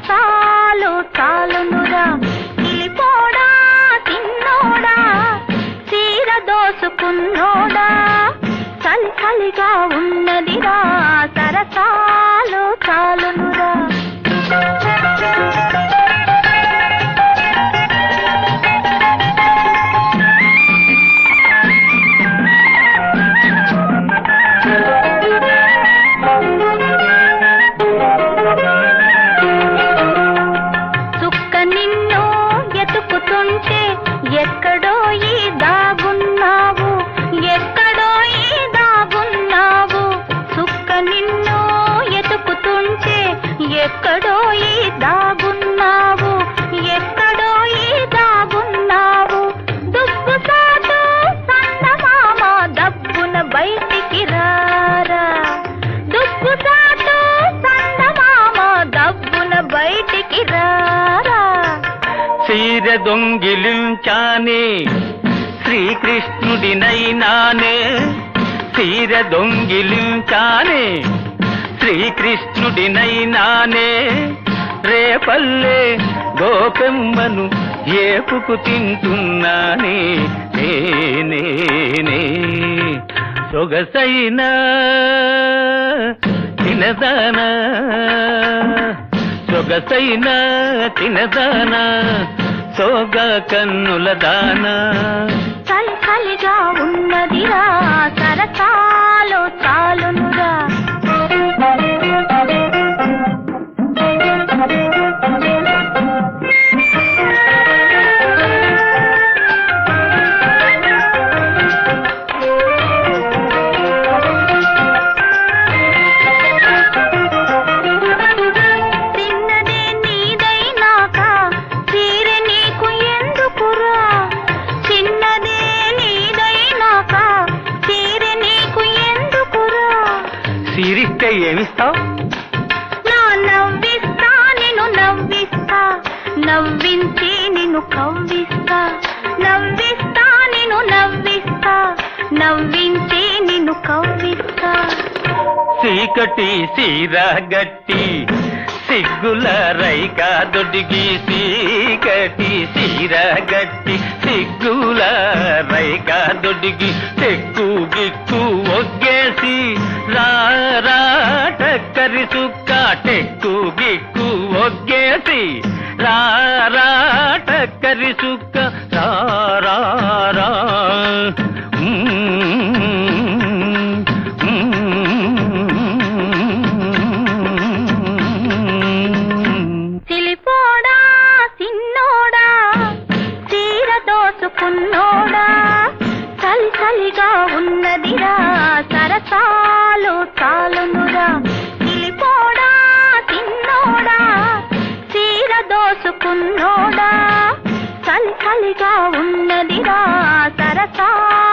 సరసాలు చాలునురా కిలిపోడా తిన్నోడా చీర దోసుకున్నోడా చలి చలిగా ఉన్నదిరా సరసాలు చాలునురా చుక్క నిన్ను ఎతుకుతుంటే ఎక్కడో ఈ దాగున్నావు ఎక్కడో ఈ దాగున్నావు చుక్క నిన్ను ఎతుకుతుంటే ఎక్కడో ఈ దాగున్నావు ఎక్కడో ఈ దాగున్నావు దుబ్బు సాటు సన్నమామ దబ్బున బయటికి రారా దుబ్బు సాటు సన్నమామ దబ్బున బయటికి రారా చీర దొంగిలించానే శ్రీకృష్ణుడినైనానే చీర దొంగిలించానే శ్రీకృష్ణుడినైనానే రేపల్లే గోపెమ్మను ఏపుకు తింటున్నానే నేనే సొగసైన తినదానా సొగసైన తినదానా సోగా కన్నుల దానా చలి చలిగా ఉన్నదిరా సరసాలు చాలునురా సిరిస్తే ఏమిస్తావు నా నవ్విస్తా నిన్ను నవ్విస్తా నవ్వించి నిన్ను కవ్విస్తా నవ్విస్తా నిన్ను నవ్విస్తా నవ్వించి నిన్ను కవ్విస్తా చీకటి సీరా గట్టి సిగ్గుల రైకా దొడిగి చీకటి సీరా గట్టి సిగ్గుల రైకా దొడిగి చెక్కు గిక్కు ఒగ్గేసి రారా టక్కరి సుక్క టెక్కు గిక్కు ఒగ్గేసి రారా టక్కరి సుక్క రారా చిలిపోడా సిన్నోడా చీర దోసుకున్నోడా చలి చలిగా ఉన్నదిరా సరసాలు చాలునురా చిలిపోడా సిన్నోడా చీర దోసుకున్నోడా చలి చలిగా ఉన్నదిరా సరసాలు